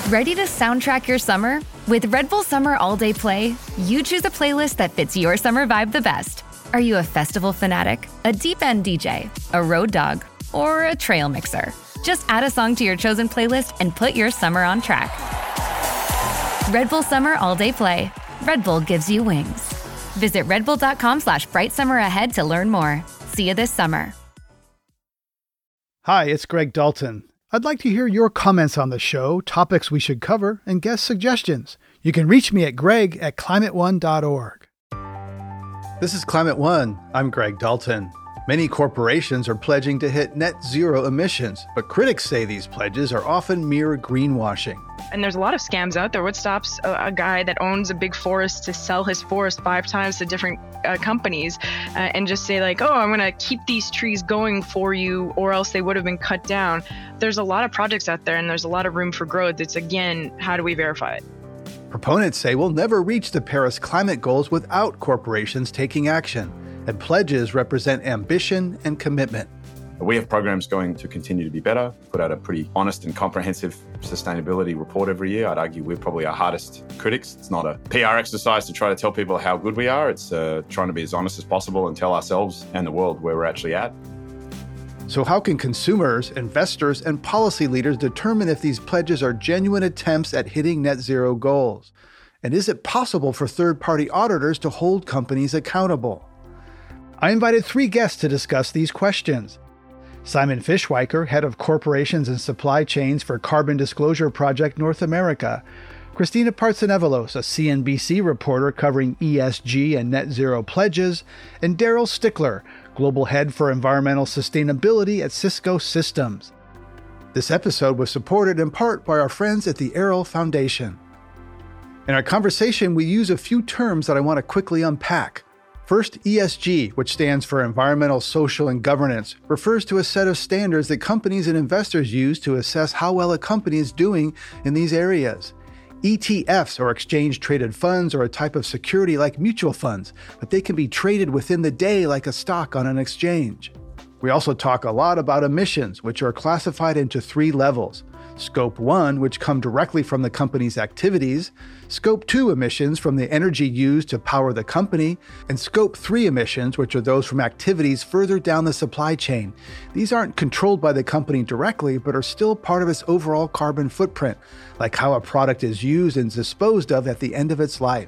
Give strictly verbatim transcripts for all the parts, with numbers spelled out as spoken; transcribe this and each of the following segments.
Ready to soundtrack your summer? With Red Bull Summer All Day Play, you choose a playlist that fits your summer vibe the best. Are you a festival fanatic, a deep end D J, a road dog, or a trail mixer? Just add a song to your chosen playlist and put your summer on track. Red Bull Summer All Day Play. Red Bull gives you wings. Visit redbull.com slash bright summer ahead to learn more. See you this summer. Hi, it's Greg Dalton. I'd like to hear your comments on the show, topics we should cover, and guest suggestions. You can reach me at greg at climate one dot org. This is Climate One. I'm Greg Dalton. Many corporations are pledging to hit net zero emissions, but critics say these pledges are often mere greenwashing. And there's a lot of scams out there. What stops a, a guy that owns a big forest to sell his forest five times to different uh, companies uh, and just say like, oh, I'm going to keep these trees going for you, or else they would have been cut down. There's a lot of projects out there and there's a lot of room for growth. It's, again, how do we verify it? Proponents say we'll never reach the Paris climate goals without corporations taking action, and pledges represent ambition and commitment. We have programs going to continue to be better, put out a pretty honest and comprehensive sustainability report every year. I'd argue we're probably our hardest critics. It's not a P R exercise to try to tell people how good we are. It's uh, trying to be as honest as possible and tell ourselves and the world where we're actually at. So how can consumers, investors, and policy leaders determine if these pledges are genuine attempts at hitting net zero goals? And is it possible for third-party auditors to hold companies accountable? I invited three guests to discuss these questions. Simon Fischweiker, head of corporations and supply chains for Carbon Disclosure Project North America. Christina Partsenevelos, a C N B C reporter covering E S G and net zero pledges. And Daryl Stickler, global head for environmental sustainability at Cisco Systems. This episode was supported in part by our friends at the Aral Foundation. In our conversation, we use a few terms that I want to quickly unpack. First, E S G, which stands for Environmental, Social, and Governance, refers to a set of standards that companies and investors use to assess how well a company is doing in these areas. E T Fs, or exchange-traded funds, are a type of security like mutual funds, but they can be traded within the day like a stock on an exchange. We also talk a lot about emissions, which are classified into three levels. Scope one, which come directly from the company's activities, Scope two emissions from the energy used to power the company, and Scope three emissions, which are those from activities further down the supply chain. These aren't controlled by the company directly, but are still part of its overall carbon footprint, like how a product is used and disposed of at the end of its life.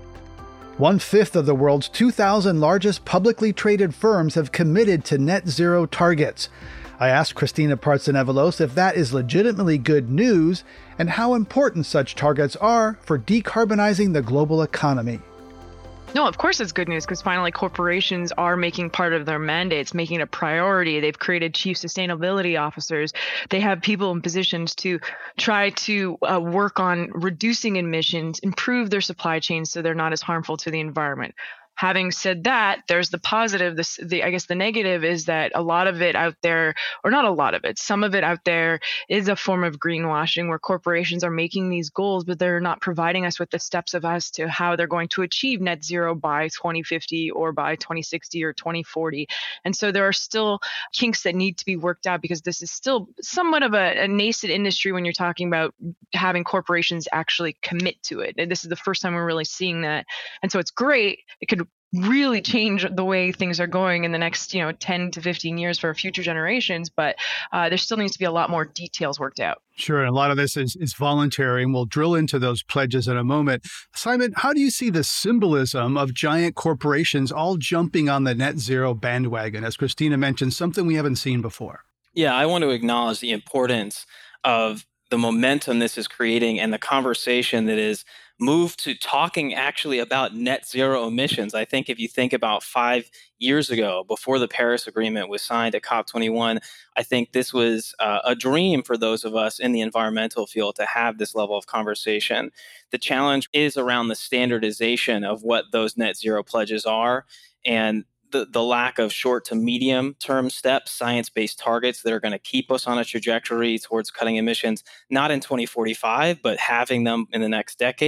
One-fifth of the world's two thousand largest publicly traded firms have committed to net zero targets. I asked Christina Partsenevelos if that is legitimately good news and how important such targets are for decarbonizing the global economy. No, of course it's good news, because finally corporations are making part of their mandates, making it a priority. They've created chief sustainability officers. They have people in positions to try to uh, work on reducing emissions, improve their supply chains so they're not as harmful to the environment. Having said that, there's the positive. This, the, I guess the negative is that a lot of it out there, or not a lot of it, some of it out there is a form of greenwashing where corporations are making these goals, but they're not providing us with the steps of us to how they're going to achieve net zero by twenty fifty or by twenty sixty or twenty forty. And so there are still kinks that need to be worked out, because this is still somewhat of a, a nascent industry when you're talking about having corporations actually commit to it. And this is the first time we're really seeing that. And so it's great. It could really change the way things are going in the next, you know, ten to fifteen years for future generations. But uh, there still needs to be a lot more details worked out. Sure. And a lot of this is, is voluntary, and we'll drill into those pledges in a moment. Simon, how do you see the symbolism of giant corporations all jumping on the net zero bandwagon? As Christina mentioned, something we haven't seen before. Yeah, I want to acknowledge the importance of the momentum this is creating and the conversation that is moved to talking actually about net zero emissions. I think if you think about five years ago, before the Paris Agreement was signed at COP twenty-one, I think this was uh, a dream for those of us in the environmental field to have this level of conversation. The challenge is around the standardization of what those net zero pledges are, and the, the lack of short to medium term steps, science-based targets that are going to keep us on a trajectory towards cutting emissions, not in twenty forty-five, but having them in the next decade.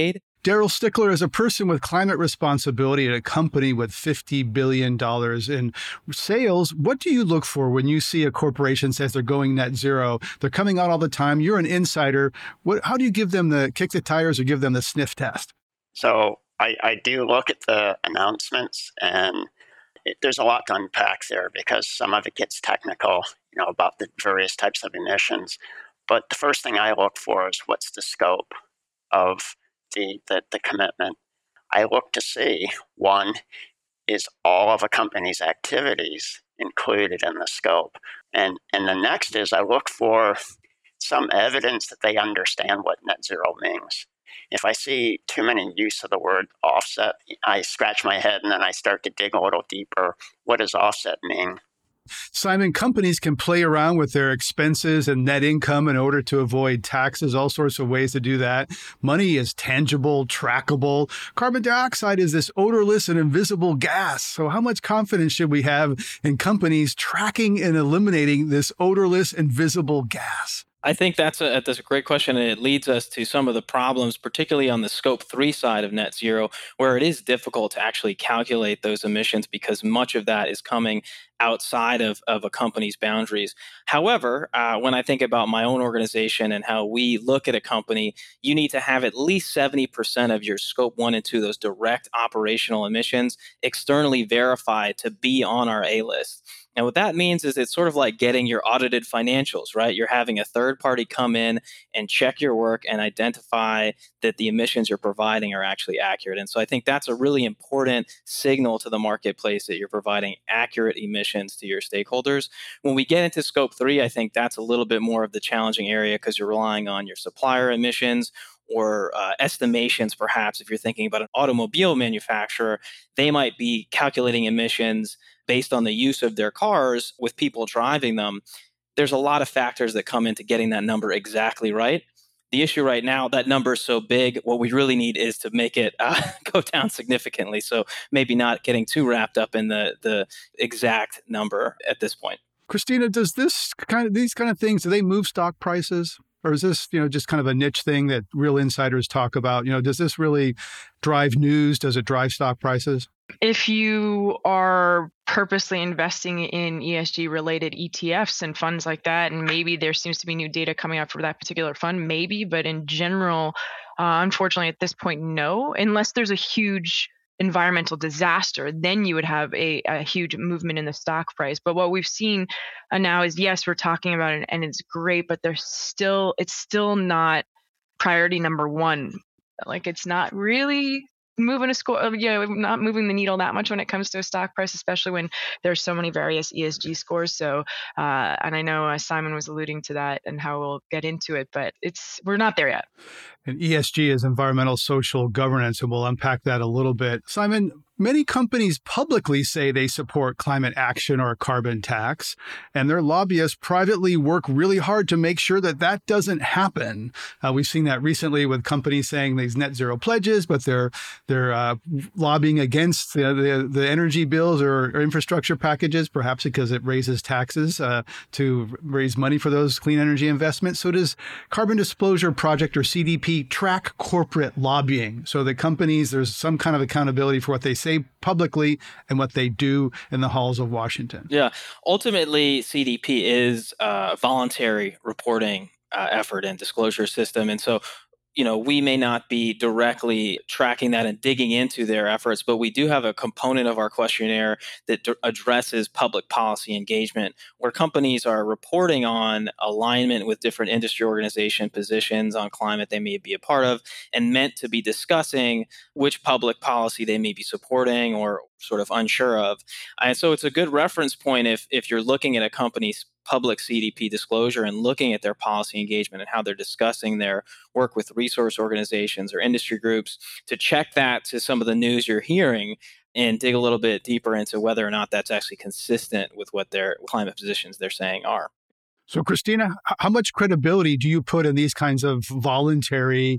Daryl Stickler, as a person with climate responsibility at a company with fifty billion dollars in sales, what do you look for when you see a corporation says they're going net zero? They're coming out all the time. You're an insider. What, how do you give them the kick the tires or give them the sniff test? So I, I do look at the announcements, and it, there's a lot to unpack there because some of it gets technical, you know, about the various types of emissions. But the first thing I look for is what's the scope of the, the, the commitment. I look to see, one, is all of a company's activities included in the scope? And, and the next is I look for some evidence that they understand what net zero means. If I see too many use of the word offset, I scratch my head and then I start to dig a little deeper. What does offset mean? Simon, companies can play around with their expenses and net income in order to avoid taxes, all sorts of ways to do that. Money is tangible, trackable. Carbon dioxide is this odorless and invisible gas. So how much confidence should we have in companies tracking and eliminating this odorless, invisible gas? I think that's a, that's a great question, and it leads us to some of the problems, particularly on the scope three side of net zero, where it is difficult to actually calculate those emissions because much of that is coming outside of, of a company's boundaries. However, uh, when I think about my own organization and how we look at a company, you need to have at least seventy percent of your scope one and two, those direct operational emissions, externally verified to be on our A list. And what that means is it's sort of like getting your audited financials, right? You're having a third party come in and check your work and identify that the emissions you're providing are actually accurate. And so I think that's a really important signal to the marketplace that you're providing accurate emissions to your stakeholders. When we get into scope three, I think that's a little bit more of the challenging area because you're relying on your supplier emissions or uh, estimations, perhaps. If you're thinking about an automobile manufacturer, they might be calculating emissions based on the use of their cars with people driving them. There's a lot of factors that come into getting that number exactly right. The issue right now, that number is so big, what we really need is to make it uh, go down significantly. So maybe not getting too wrapped up in the, the exact number at this point. Christina, does this kind of, these kind of things, do they move stock prices? Or is this, you know, just kind of a niche thing that real insiders talk about? You know, does this really drive news? Does it drive stock prices? If you are purposely investing in E S G related E T Fs and funds like that, and maybe there seems to be new data coming out for that particular fund, maybe, but in general, uh, unfortunately at this point, no, unless there's a huge environmental disaster, then you would have a, a huge movement in the stock price. But what we've seen uh, now is, yes, we're talking about it and it's great, but there's still, it's still not priority number one. Like it's not really moving a score, you know, not moving the needle that much when it comes to a stock price, especially when there's so many various E S G scores. So, uh, and I know uh, Simon was alluding to that and how we'll get into it, but it's, we're not there yet. And E S G is environmental social governance, and we'll unpack that a little bit. Simon, many companies publicly say they support climate action or a carbon tax, and their lobbyists privately work really hard to make sure that that doesn't happen. Uh, we've seen that recently with companies saying these net zero pledges, but they're they're uh, lobbying against the, the, the energy bills or, or infrastructure packages, perhaps because it raises taxes uh, to raise money for those clean energy investments. So does Carbon Disclosure Project, or C D P, track corporate lobbying so that companies, there's some kind of accountability for what they say publicly and what they do in the halls of Washington? Yeah, ultimately, C D P is a voluntary reporting uh, effort and disclosure system. And so, you know, we may not be directly tracking that and digging into their efforts, but we do have a component of our questionnaire that d- addresses public policy engagement, where companies are reporting on alignment with different industry organization positions on climate they may be a part of, and meant to be discussing which public policy they may be supporting or sort of unsure of. And so it's a good reference point if if you're looking at a company's public C D P disclosure and looking at their policy engagement and how they're discussing their work with resource organizations or industry groups, to check that to some of the news you're hearing and dig a little bit deeper into whether or not that's actually consistent with what their climate positions they're saying are. So, Christina, how much credibility do you put in these kinds of voluntary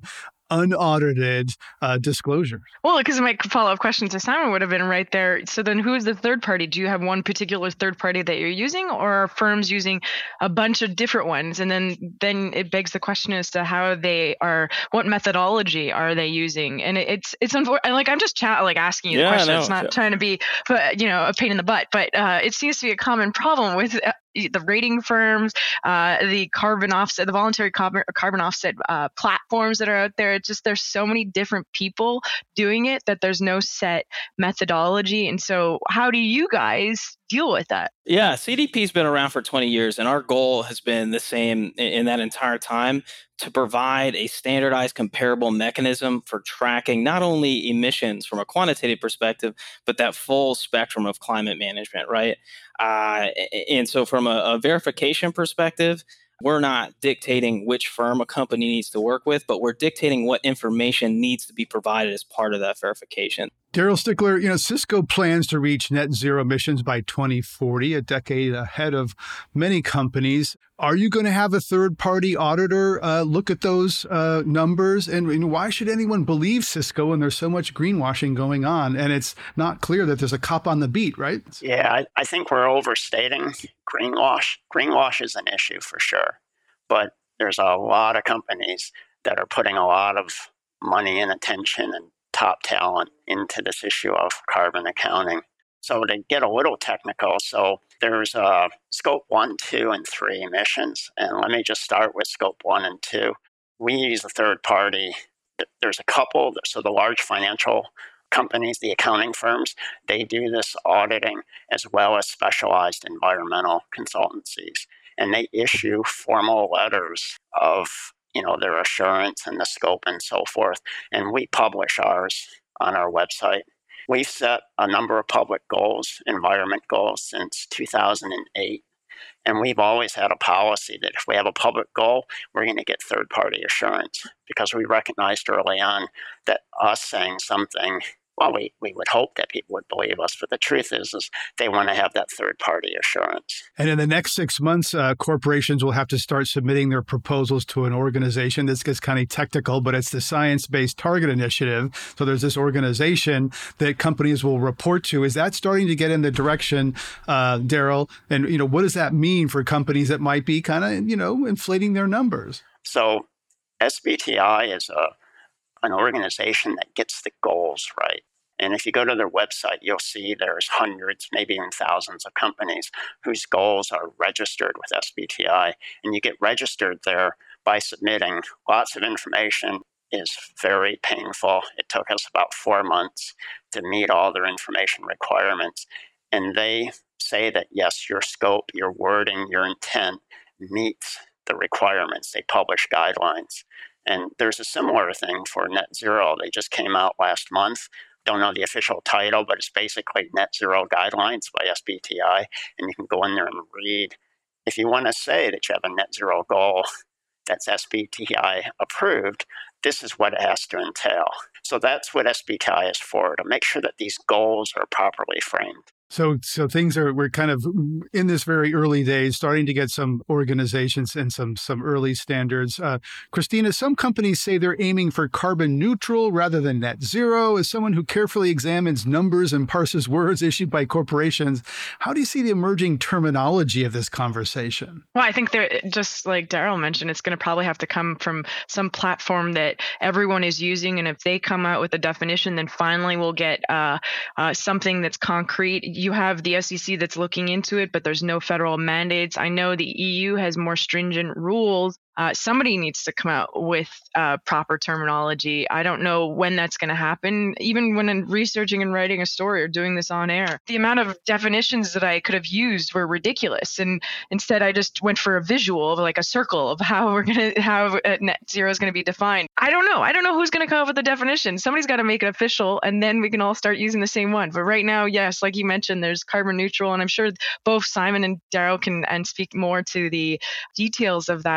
unaudited uh, disclosures. Well, because my follow-up question to Simon would have been right there. So then who is the third party? Do you have one particular third party that you're using, or are firms using a bunch of different ones? And then then it begs the question as to how they are, what methodology are they using? And it, it's it's unfortunate. Like I'm just chat like asking you yeah, the question. No, it's not sure. trying to be, you know, a pain in the butt, but uh, it seems to be a common problem with uh, the rating firms, uh, the carbon offset, the voluntary carbon, carbon offset uh, platforms that are out there. It's just there's so many different people doing it that there's no set methodology. And so how do you guys deal with that? Yeah, C D P's been around for twenty years, and our goal has been the same in, in that entire time, to provide a standardized comparable mechanism for tracking not only emissions from a quantitative perspective, but that full spectrum of climate management, right? Uh, and so from a, a verification perspective, we're not dictating which firm a company needs to work with, but we're dictating what information needs to be provided as part of that verification. Darrell Stickler, you know, Cisco plans to reach net zero emissions by twenty forty, a decade ahead of many companies. Are you going to have a third-party auditor uh, look at those uh, numbers? And, and why should anyone believe Cisco when there's so much greenwashing going on? And it's not clear that there's a cop on the beat, right? Yeah, I, I think we're overstating greenwash. Greenwash is an issue for sure. But there's a lot of companies that are putting a lot of money and attention and top talent into this issue of carbon accounting. So to get a little technical, so there's uh, scope one, two, and three emissions. And let me just start with scope one and two. We use a third party. There's a couple. So the large financial companies, the accounting firms, they do this auditing as well as specialized environmental consultancies. And they issue formal letters of, you know, their assurance and the scope and so forth. And we publish ours on our website. We've set a number of public goals, environment goals, since two thousand eight. And we've always had a policy that if we have a public goal, we're going to get third-party assurance, because we recognized early on that us saying something, well, we, we would hope that people would believe us, but the truth is, is they want to have that third-party assurance. And in the next six months, uh, corporations will have to start submitting their proposals to an organization. This gets kind of technical, but it's the Science-Based Target Initiative. So there's this organization that companies will report to. Is that starting to get in the direction, uh, Darrell? And, you know, what does that mean for companies that might be kind of, you know, inflating their numbers? So S B T I is a an organization that gets the goals right. And if you go to their website, you'll see there's hundreds, maybe even thousands of companies whose goals are registered with S B T I. And you get registered there by submitting lots of information. It is very painful. It took us about four months to meet all their information requirements. And they say that, yes, your scope, your wording, your intent meets the requirements. They publish guidelines. And there's a similar thing for net zero. They just came out last month. Don't know the official title, but it's basically Net Zero Guidelines by S B T I. And you can go in there and read. If you want to say that you have a net zero goal that's S B T I approved, this is what it has to entail. So that's what S B T I is for, to make sure that these goals are properly framed. So so things are, we're kind of in this very early days, starting to get some organizations and some some early standards. Uh, Christina, some companies say they're aiming for carbon neutral rather than net zero. As someone who carefully examines numbers and parses words issued by corporations, how do you see the emerging terminology of this conversation? Well, I think they're, just like Darrell mentioned, it's going to probably have to come from some platform that everyone is using. And if they come out with a definition, then finally we'll get uh, uh, something that's concrete. You have the S E C that's looking into it, but there's no federal mandates. I know the E U has more stringent rules. Uh, somebody needs to come out with uh, proper terminology. I don't know when that's going to happen. Even when I'm researching and writing a story or doing this on air, the amount of definitions that I could have used were ridiculous. And instead, I just went for a visual of like a circle of how we're going to, how net zero is going to be defined. I don't know. I don't know who's going to come up with the definition. Somebody's got to make it official, and then we can all start using the same one. But right now, yes, like you mentioned, there's carbon neutral, and I'm sure both Simon and Darrell can and speak more to the details of that, or I guess the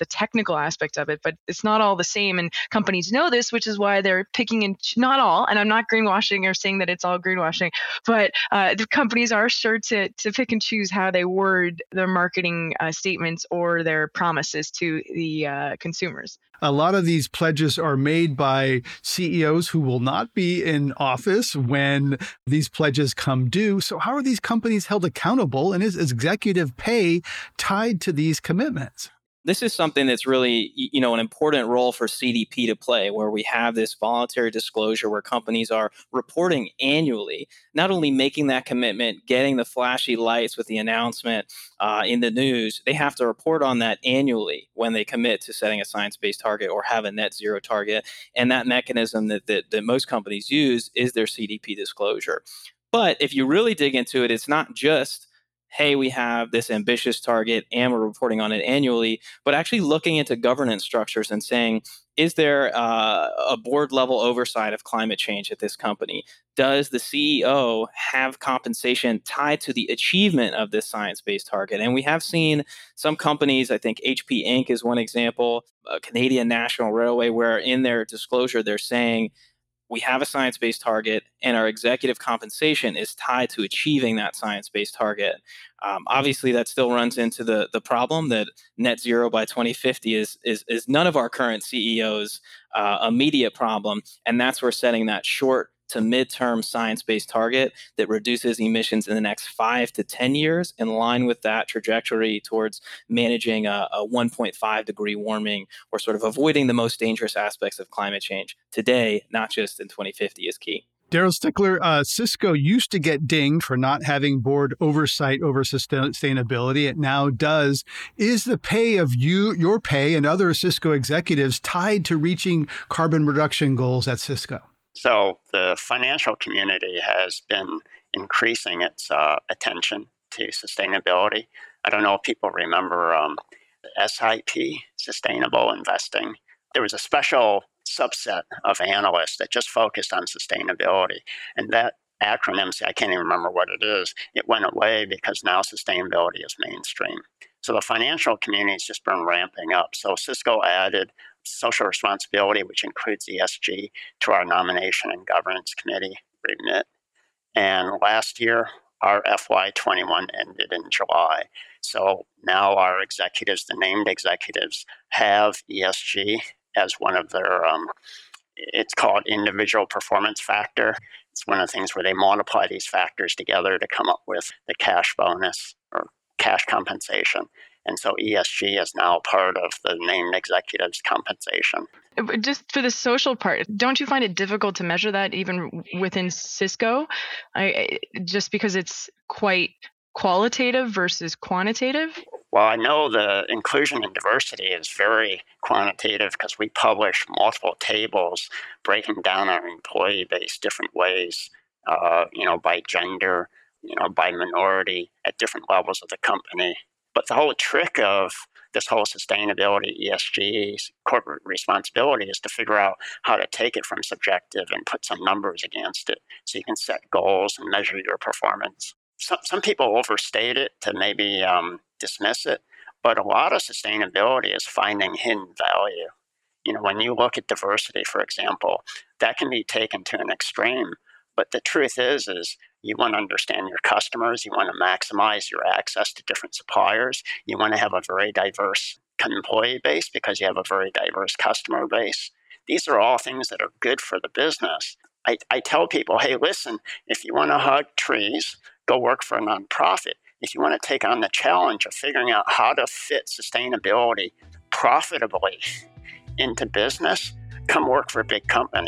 the technical aspect of it, but it's not all the same. And companies know this, which is why they're picking and not all. And I'm not greenwashing or saying that it's all greenwashing, but uh, the companies are sure to to pick and choose how they word their marketing uh, statements or their promises to the uh, consumers. A lot of these pledges are made by C E Os who will not be in office when these pledges come due. So how are these companies held accountable, and is executive pay tied to these commitments? This is something that's really, you know, an important role for C D P to play, where we have this voluntary disclosure where companies are reporting annually, not only making that commitment, getting the flashy lights with the announcement uh, in the news, they have to report on that annually when they commit to setting a science-based target or have a net zero target. And that mechanism that, that, that most companies use is their C D P disclosure. But if you really dig into it, it's not just hey, we have this ambitious target and we're reporting on it annually, but actually looking into governance structures and saying, is there uh, a board level oversight of climate change at this company? Does the C E O have compensation tied to the achievement of this science-based target? And we have seen some companies, I think H P Incorporated is one example, uh, Canadian National Railway, where in their disclosure, they're saying, we have a science-based target and our executive compensation is tied to achieving that science-based target. Um, obviously, that still runs into the, the problem that net zero by twenty fifty is, is, is none of our current C E Os' uh, immediate problem. And that's where setting that short to midterm science-based target that reduces emissions in the next five to ten years in line with that trajectory towards managing a, a one point five degree warming or sort of avoiding the most dangerous aspects of climate change today, not just in twenty fifty, is key. Daryl Stickler, uh, Cisco used to get dinged for not having board oversight over sustainability. It now does. Is the pay of you, your pay and other Cisco executives tied to reaching carbon reduction goals at Cisco? So the financial community has been increasing its uh, attention to sustainability. I don't know if people remember um, S I P, Sustainable Investing. There was a special subset of analysts that just focused on sustainability. And that acronym, I can't even remember what it is, it went away because now sustainability is mainstream. So the financial community has just been ramping up. So Cisco added social responsibility, which includes E S G, to our nomination and governance committee remit. And last year, our F Y twenty-one ended in July. So now our executives, the named executives, have E S G as one of their, um, it's called individual performance factor. It's one of the things where they multiply these factors together to come up with the cash bonus or cash compensation. And so E S G is now part of the named executives' compensation. Just for the social part, don't you find it difficult to measure that even within Cisco? I, just because it's quite qualitative versus quantitative? Well, I know the inclusion and diversity is very quantitative because we publish multiple tables breaking down our employee base different ways, uh, you know, by gender, you know, by minority at different levels of the company. But the whole trick of this whole sustainability, E S G, corporate responsibility is to figure out how to take it from subjective and put some numbers against it so you can set goals and measure your performance. Some, some people overstate it to maybe um, dismiss it, but a lot of sustainability is finding hidden value. You know, when you look at diversity, for example, that can be taken to an extreme. But the truth is, is you want to understand your customers. You want to maximize your access to different suppliers. You want to have a very diverse employee base because you have a very diverse customer base. These are all things that are good for the business. I, I tell people, hey, listen, if you want to hug trees, go work for a nonprofit. If you want to take on the challenge of figuring out how to fit sustainability profitably into business, come work for a big company.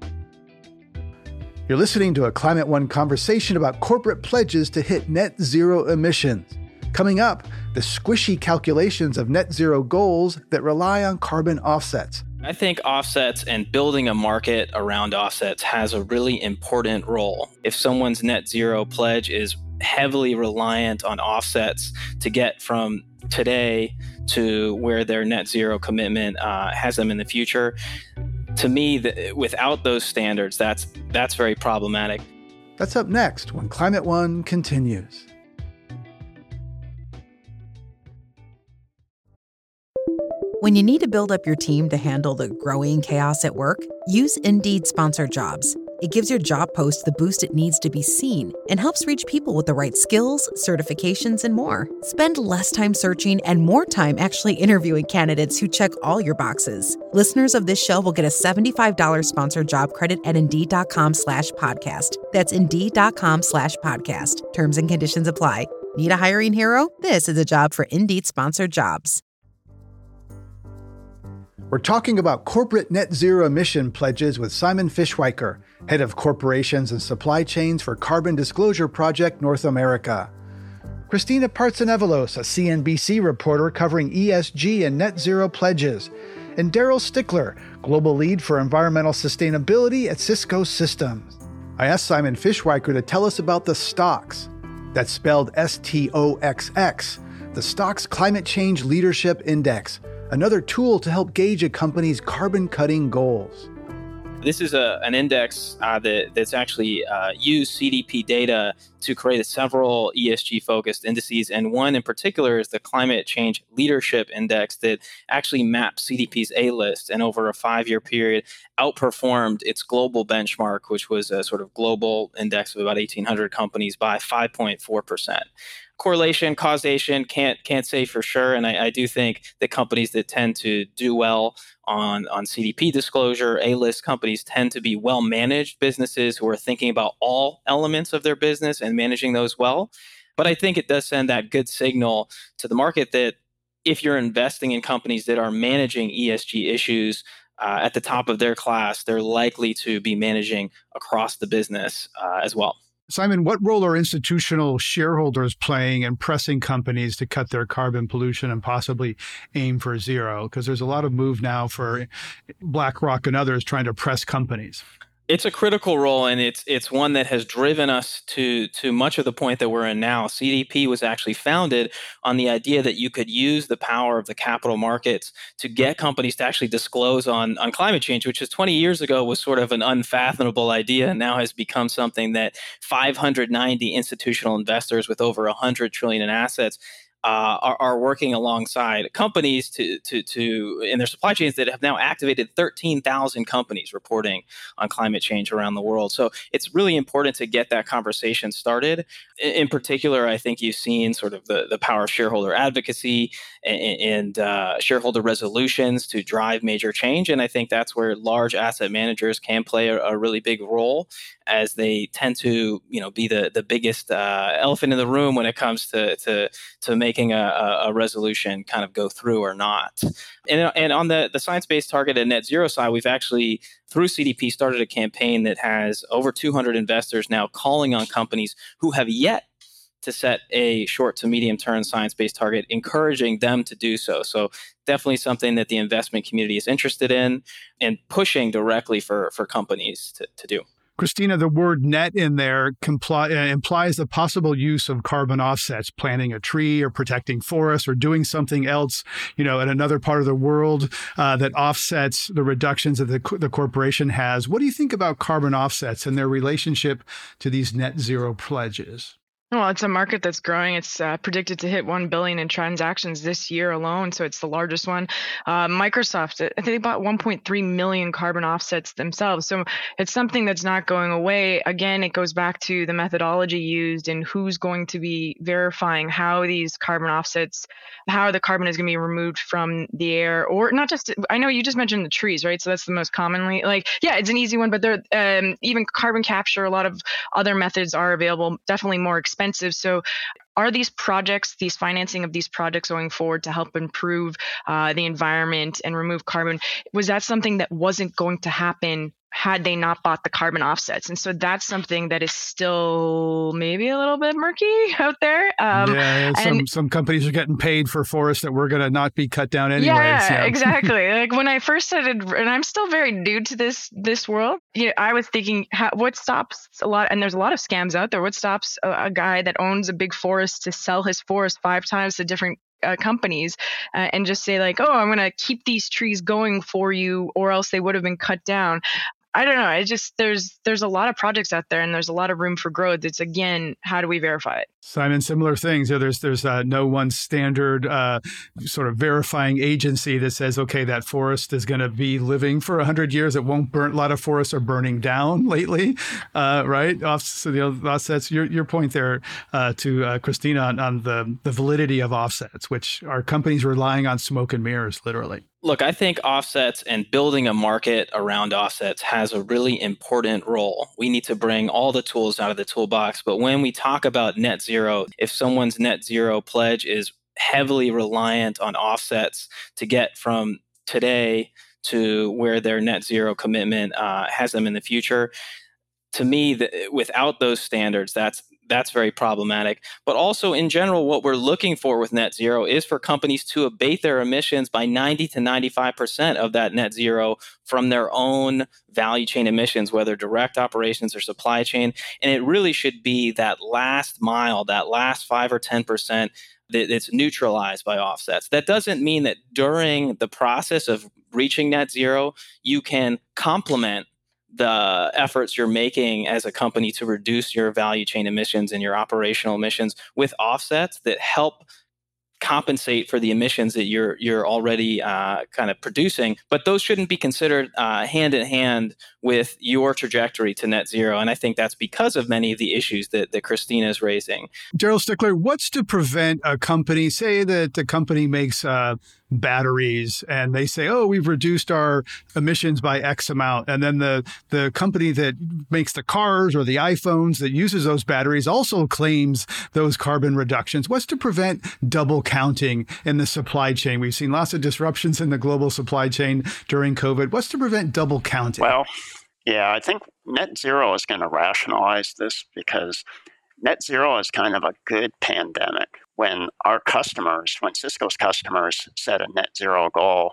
You're listening to a Climate One conversation about corporate pledges to hit net zero emissions. Coming up, the squishy calculations of net zero goals that rely on carbon offsets. I think offsets and building a market around offsets has a really important role. If someone's net zero pledge is heavily reliant on offsets to get from today to where their net zero commitment uh, has them in the future, to me, the, without those standards, that's that's very problematic. That's up next when Climate One continues. When you need to build up your team to handle the growing chaos at work, use Indeed Sponsored Jobs. It gives your job post the boost it needs to be seen and helps reach people with the right skills, certifications, and more. Spend less time searching and more time actually interviewing candidates who check all your boxes. Listeners of this show will get a seventy-five dollars sponsored job credit at Indeed.com slash podcast. That's Indeed.com slash podcast. Terms and conditions apply. Need a hiring hero? This is a job for Indeed Sponsored Jobs. We're talking about corporate net zero emission pledges with Simon Fishweiker, head of corporations and supply chains for Carbon Disclosure Project North America. Christina Partsenevelos, a C N B C reporter covering E S G and net zero pledges. And Daryl Stickler, global lead for environmental sustainability at Cisco Systems. I asked Simon Fishweiker to tell us about the STOXX. That's spelled S T O X X, the STOXX Climate Change Leadership Index, another tool to help gauge a company's carbon-cutting goals. This is a, an index uh, that, that's actually uh, used C D P data to create several E S G-focused indices, and one in particular is the Climate Change Leadership Index that actually maps C D P's A-list, and over a five-year period outperformed its global benchmark, which was a sort of global index of about eighteen hundred companies, by five point four percent. Correlation, causation, can't can't say for sure. And I, I do think that companies that tend to do well on, on C D P disclosure, A-list companies tend to be well-managed businesses who are thinking about all elements of their business and managing those well. But I think it does send that good signal to the market that if you're investing in companies that are managing E S G issues uh, at the top of their class, they're likely to be managing across the business uh, as well. Simon, what role are institutional shareholders playing in pressing companies to cut their carbon pollution and possibly aim for zero? Because there's a lot of move now for BlackRock and others trying to press companies. It's a critical role, and it's it's one that has driven us to to much of the point that we're in now. C D P was actually founded on the idea that you could use the power of the capital markets to get companies to actually disclose on, on climate change, which is twenty years ago was sort of an unfathomable idea, and now has become something that five hundred ninety institutional investors with over one hundred trillion in assets Uh, are, are working alongside companies to, to, to in their supply chains that have now activated thirteen thousand companies reporting on climate change around the world. So it's really important to get that conversation started. In, in particular, I think you've seen sort of the, the power of shareholder advocacy and, and uh, shareholder resolutions to drive major change. And I think that's where large asset managers can play a, a really big role, as they tend to, you know, be the the biggest uh, elephant in the room when it comes to to to making a, a resolution kind of go through or not. And and on the the science-based target and net zero side, we've actually through C D P started a campaign that has over two hundred investors now calling on companies who have yet to set a short to medium term science-based target, encouraging them to do so. So definitely something that the investment community is interested in and pushing directly for for companies to, to do. Christina, the word net in there compli- uh, implies the possible use of carbon offsets, planting a tree or protecting forests or doing something else, you know, in another part of the world uh, that offsets the reductions that the, co- the corporation has. What do you think about carbon offsets and their relationship to these net zero pledges? Well, it's a market that's growing. It's uh, predicted to hit one billion in transactions this year alone, so it's the largest one. Uh, Microsoft, I think they bought one point three million carbon offsets themselves. So it's something that's not going away. Again, it goes back to the methodology used and who's going to be verifying how these carbon offsets, how the carbon is going to be removed from the air, or not just, I know you just mentioned the trees, right? So that's the most commonly, like, yeah, it's an easy one, but there, um, even carbon capture, a lot of other methods are available, definitely more expensive. Expensive. So are these projects, these financing of these projects going forward to help improve uh, the environment and remove carbon, was that something that wasn't going to happen had they not bought the carbon offsets? And so that's something that is still maybe a little bit murky out there. Um, yeah, some, and, some companies are getting paid for forests that were going to not be cut down anyways. Yeah, yeah. exactly. Like when I first started, and I'm still very new to this this world, you know, I was thinking, how, what stops a lot, and there's a lot of scams out there, what stops a, a guy that owns a big forest to sell his forest five times to different Uh, companies uh, and just say like, oh, I'm going to keep these trees going for you, or else they would have been cut down. I don't know. It just there's there's a lot of projects out there, and there's a lot of room for growth. It's again, how do we verify it? Simon, similar things. You know, there's there's uh, no one standard uh, sort of verifying agency that says, okay, that forest is going to be living for a hundred years. It won't burn. A lot of forests are burning down lately, uh, right? Off, so the offsets. Your your point there uh, to uh, Christina on, on the the validity of offsets, which are companies relying on smoke and mirrors, literally. Look, I think offsets and building a market around offsets has a really important role. We need to bring all the tools out of the toolbox. But when we talk about net zero, if someone's net zero pledge is heavily reliant on offsets to get from today to where their net zero commitment uh, has them in the future, to me, the, without those standards, that's that's very problematic. But also in general, what we're looking for with net zero is for companies to abate their emissions by ninety to ninety-five percent of that net zero from their own value chain emissions, whether direct operations or supply chain. And it really should be that last mile, that last five or ten percent that it's neutralized by offsets. That doesn't mean that during the process of reaching net zero, you can complement the efforts you're making as a company to reduce your value chain emissions and your operational emissions with offsets that help compensate for the emissions that you're you're already uh, kind of producing. But those shouldn't be considered uh, hand in hand with your trajectory to net zero. And I think that's because of many of the issues that, that Christina is raising. Gerald Stickler, what's to prevent a company, say that the company makes uh, batteries and they say, oh, we've reduced our emissions by X amount. And then the, the company that makes the cars or the iPhones that uses those batteries also claims those carbon reductions. What's to prevent double counting in the supply chain? We've seen lots of disruptions in the global supply chain during COVID. What's to prevent double counting? Well, yeah, I think net zero is going to rationalize this because net zero is kind of a good pandemic. When our customers, when Cisco's customers set a net zero goal,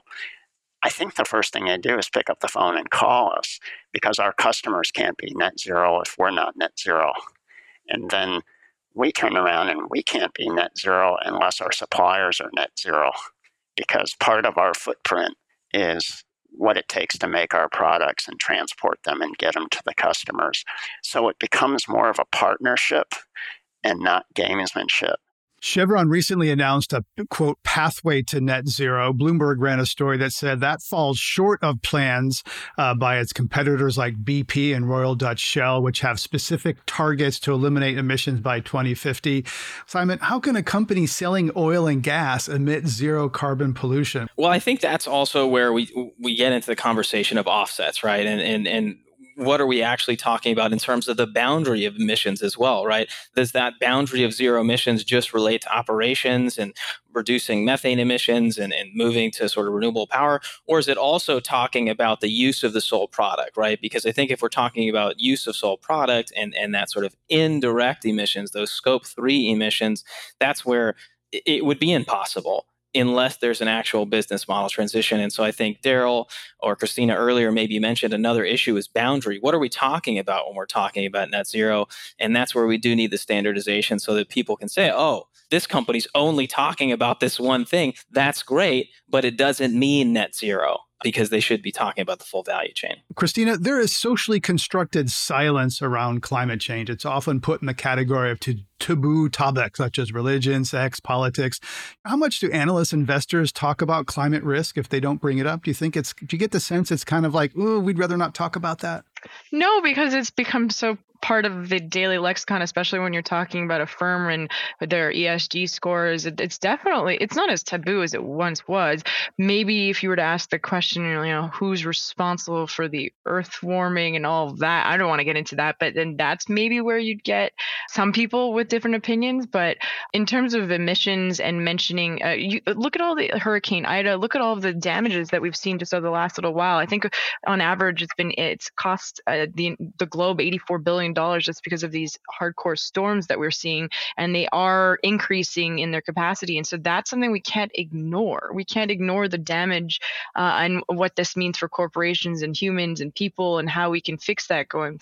I think the first thing they do is pick up the phone and call us because our customers can't be net zero if we're not net zero. And then we turn around and we can't be net zero unless our suppliers are net zero because part of our footprint is what it takes to make our products and transport them and get them to the customers. So it becomes more of a partnership and not gamesmanship. Chevron recently announced a, quote, pathway to net zero. Bloomberg ran a story that said that falls short of plans uh, by its competitors like B P and Royal Dutch Shell, which have specific targets to eliminate emissions by twenty fifty. Simon, how can a company selling oil and gas emit zero carbon pollution? Well, I think that's also where we we get into the conversation of offsets, right? And and and what are we actually talking about in terms of the boundary of emissions as well, right? Does that boundary of zero emissions just relate to operations and reducing methane emissions and, and moving to sort of renewable power? Or is it also talking about the use of the sole product, right? Because I think if we're talking about use of sole product and, and that sort of indirect emissions, those scope three emissions, that's where it would be impossible unless there's an actual business model transition. And so I think Daryl or Christina earlier maybe mentioned another issue is boundary. What are we talking about when we're talking about net zero? And that's where we do need the standardization so that people can say, oh, this company's only talking about this one thing. That's great, but it doesn't mean net zero, because they should be talking about the full value chain. Christina, there is socially constructed silence around climate change. It's often put in the category of t- taboo topics such as religion, sex, politics. How much do analysts, investors talk about climate risk if they don't bring it up? Do you think it's, do you get the sense it's kind of like, oh, we'd rather not talk about that? No, because it's become so part of the daily lexicon, especially when you're talking about a firm and their E S G scores. It, it's definitely, it's not as taboo as it once was. Maybe if you were to ask the question, you know, who's responsible for the earth warming and all of that, I don't want to get into that, but then that's maybe where you'd get some people with different opinions. But in terms of emissions and mentioning, uh, you look at all the Hurricane Ida, look at all of the damages that we've seen just over the last little while. I think on average, it's been, it's cost uh, the the globe eighty-four billion dollars just because of these hardcore storms that we're seeing, and they are increasing in their capacity. And so that's something we can't ignore. We can't ignore the damage uh, and what this means for corporations and humans and people and how we can fix that going forward.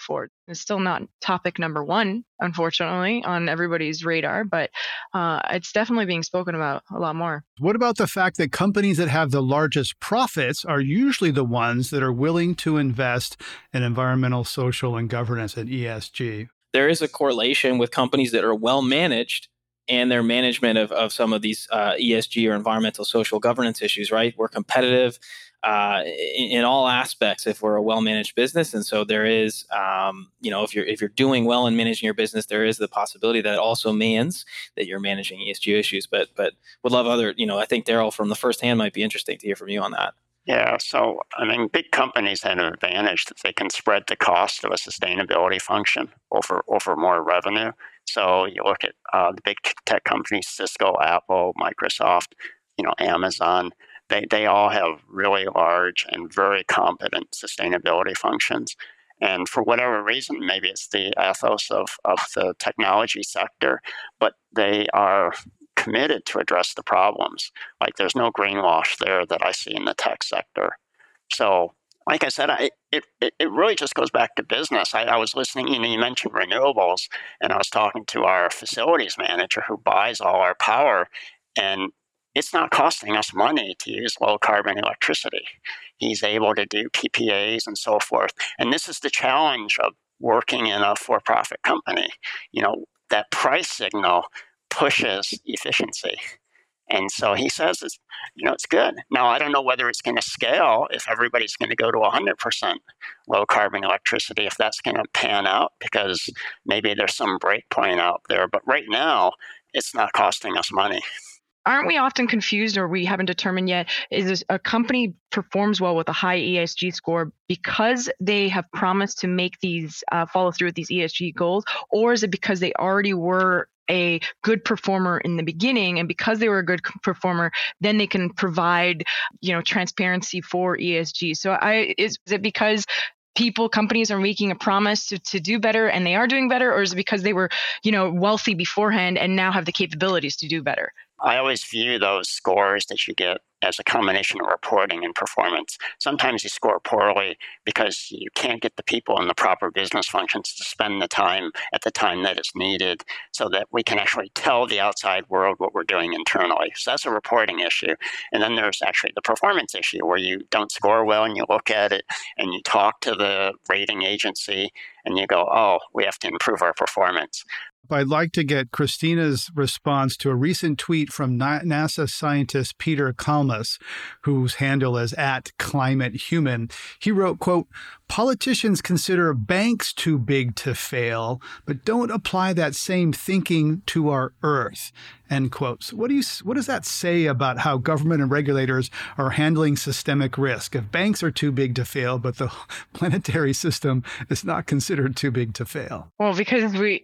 It's still not topic number one, unfortunately, on everybody's radar, but uh, it's definitely being spoken about a lot more. What about the fact that companies that have the largest profits are usually the ones that are willing to invest in environmental, social, and governance and E S G? There is a correlation with companies that are well managed and their management of, of some of these uh, E S G or environmental, social, governance issues, right? We're competitive uh, in, in all aspects if we're a well-managed business. And so there is, um, you know, if you're if you're doing well in managing your business, there is the possibility that it also means that you're managing E S G issues. But but would love other, you know, I think Daryl from the first hand might be interesting to hear from you on that. Yeah, so I mean, big companies have an advantage that they can spread the cost of a sustainability function over over more revenue. So you look at uh, the big tech companies, Cisco, Apple, Microsoft, you know, Amazon. They they all have really large and very competent sustainability functions. And for whatever reason, maybe it's the ethos of, of the technology sector, but they are committed to address the problems. Like there's no greenwash there that I see in the tech sector. So like I said, I, it, it really just goes back to business. I, I was listening, you know, you mentioned renewables, and I was talking to our facilities manager who buys all our power, and it's not costing us money to use low carbon electricity. He's able to do P P As and so forth. And this is the challenge of working in a for-profit company. You know, that price signal pushes efficiency. And so he says, it's, you know, it's good. Now, I don't know whether it's going to scale if everybody's going to go to one hundred percent low carbon electricity, if that's going to pan out, because maybe there's some break point out there. But right now, it's not costing us money. Aren't we often confused, or we haven't determined yet, is this a company performs well with a high E S G score because they have promised to make these uh, follow through with these E S G goals, or is it because they already were a good performer in the beginning, and because they were a good performer, then they can provide, you know, transparency for E S G? So I is, is it because people, companies are making a promise to, to do better and they are doing better, or is it because they were, you know, wealthy beforehand and now have the capabilities to do better? I always view those scores that you get as a combination of reporting and performance. Sometimes you score poorly because you can't get the people in the proper business functions to spend the time at the time that it's needed so that we can actually tell the outside world what we're doing internally. So that's a reporting issue. And then there's actually the performance issue where you don't score well and you look at it and you talk to the rating agency and you go, oh, we have to improve our performance. I'd like to get Christina's response to a recent tweet from NASA scientist Peter Kalmus, whose handle is at Climate Human. He wrote, quote, "Politicians consider banks too big to fail, but don't apply that same thinking to our Earth." End quote. So what do you, what does that say about how government and regulators are handling systemic risk? If banks are too big to fail, but the planetary system is not considered too big to fail? Well, because we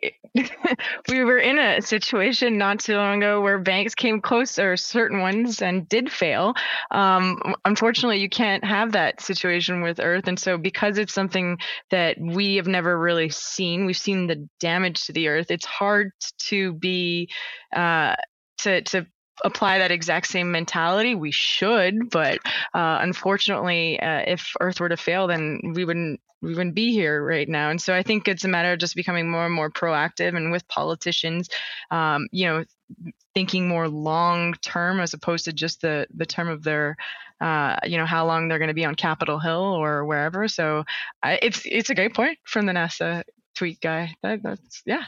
we were in a situation not too long ago where banks came close, or certain ones, and did fail. Um, unfortunately, you can't have that situation with Earth. And so because it's something that we have never really seen, we've seen the damage to the Earth, it's hard to be uh, to to apply that exact same mentality. We should, but uh, unfortunately, uh, if Earth were to fail, then we wouldn't we wouldn't be here right now. And so I think it's a matter of just becoming more and more proactive, and with politicians, um, you know, thinking more long term as opposed to just the the term of their, uh, you know, how long they're going to be on Capitol Hill or wherever. So I, it's it's a great point from the NASA tweet guy. That, that's yeah.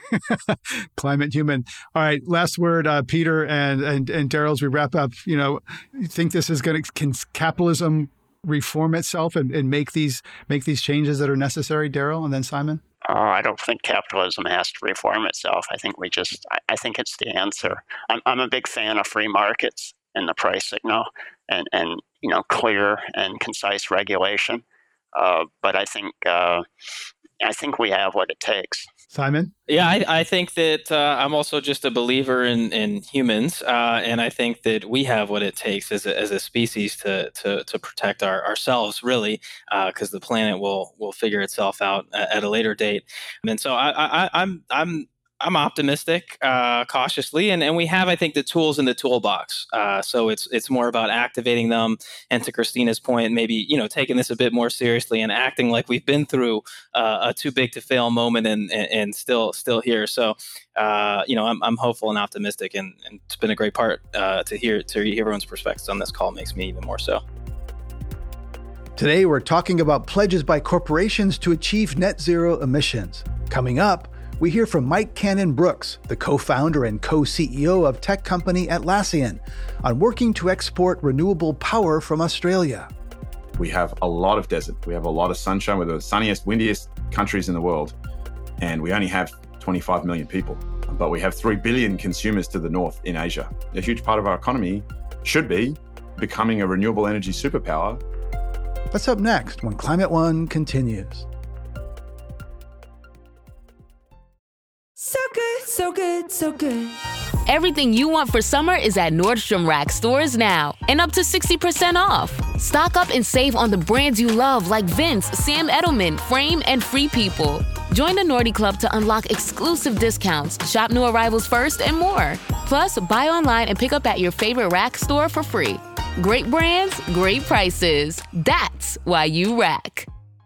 Climate Human. All right. Last word, uh, Peter and and and Daryl, as we wrap up. You know, you think this is going to, can capitalism reform itself and, and make these make these changes that are necessary? Daryl, and then Simon. Uh, I don't think capitalism has to reform itself. I think we just, I, I think it's the answer. I'm, I'm a big fan of free markets and the price signal and, and you know, clear and concise regulation. Uh, but I think, uh, I think we have what it takes. Simon? Yeah, I, I think that uh, I'm also just a believer in, in humans, uh, and I think that we have what it takes as a, as a species to to, to protect our, ourselves, really, because uh, the planet will will figure itself out at a later date. And so I, I, I'm I'm I'm optimistic, uh, cautiously, and, and we have, I think, the tools in the toolbox. Uh, so it's it's more about activating them, and to Christina's point, maybe you know taking this a bit more seriously and acting like we've been through uh, a too big to fail moment and and, and still still here. So uh, you know I'm I'm hopeful and optimistic, and, and it's been a great part uh, to hear to hear everyone's perspectives on this call. Makes me even more so. Today, we're talking about pledges by corporations to achieve net zero emissions. Coming up, we hear from Mike Cannon-Brookes, the co-founder and co-C E O of tech company Atlassian, on working to export renewable power from Australia. We have a lot of desert. We have a lot of sunshine. We're the sunniest, windiest countries in the world. And we only have twenty-five million people. But we have three billion consumers to the north in Asia. A huge part of our economy should be becoming a renewable energy superpower. What's up next when Climate One continues? So good, so good, so good. Everything you want for summer is at Nordstrom Rack stores now, and up to sixty percent off. Stock up and save on the brands you love like Vince, Sam Edelman, Frame, and Free People. Join the Nordy Club to unlock exclusive discounts, shop new arrivals first, and more. Plus, buy online and pick up at your favorite Rack store for free. Great brands, great prices. That's why you Rack.